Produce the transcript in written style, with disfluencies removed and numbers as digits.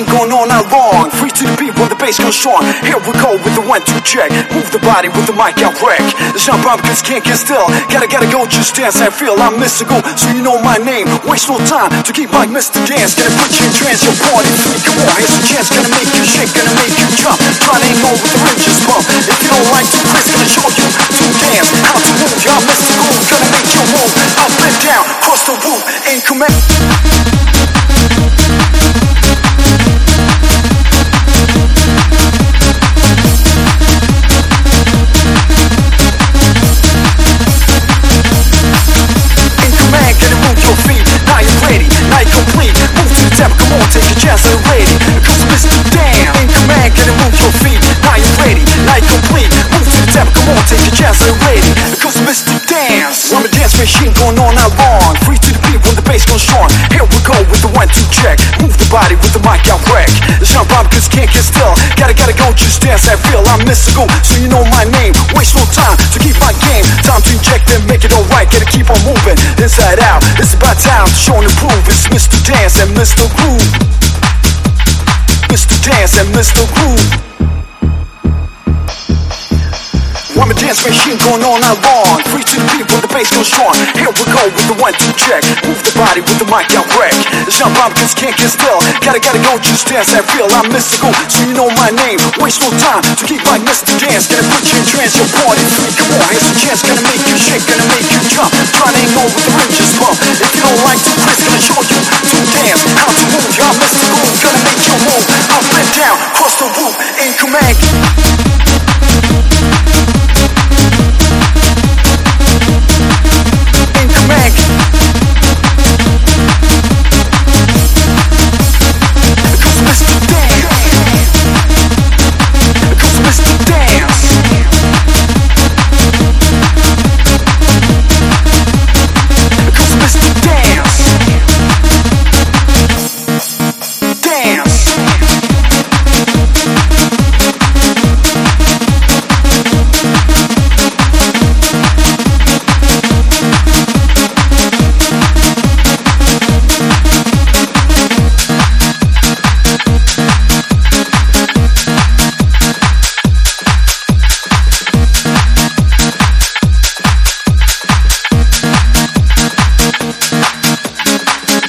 machine going on all long. Free to the beat when the bass goes strong. Here we go with the 1-2 check. Move the body with the mic out wreck. The jump up cause can't get still. Gotta go, just dance and feel. I'm mystical, so you know my name. Waste no time to keep like Mr. Dance. Gonna put you in trance, your party free. Come on, here's a chance. Gonna make you shake, gonna make you jump. Try to hang on with the rim, just bump. If you don't like to Chris, gonna show you to dance. How to move, y'all mystical. Gonna make you move. Up and down, cross the roof, ain't command. Take a chance and ready, cause Mr. Damn in command, gotta move your feet. Now you're ready, now you're complete. Move to the tempo, come on, take a chance and ready, cause Mr. Dance. I'm a dance machine going on out long. Free to the beat when the bass goes strong. Here we go with the 1-2 check. Move the body with the mic out wreck. The jump up cause can't get still. Gotta go, just dance and feel. I'm mystical, so you know my name. Waste no time to keep my game. Time to inject and make it alright. Gotta keep on moving, inside out. It's about time to show and prove. It's Mr. Dance and Mr. Groove. Mr. Dance and Mr. Groove. I'm a dance machine going on out long. Free to the beat when the bass goes strong. Here we go with the 1-2 check. Move the body with the mic out wreck. The jump up cause can't get still. Gotta go, just dance and feel. I'm mystical, so you know my name. Waste no time to keep like Mr. Dance. Gonna put you in trance, your party free. Come on, here's a chance. Gonna make you shake, gonna make you jump. Try to hang on with the rim, just bump. If you don't like to Chris, gonna show you to dance. How to move, y'all mystical. Gonna make you move. Up and down, cross the roof, in command.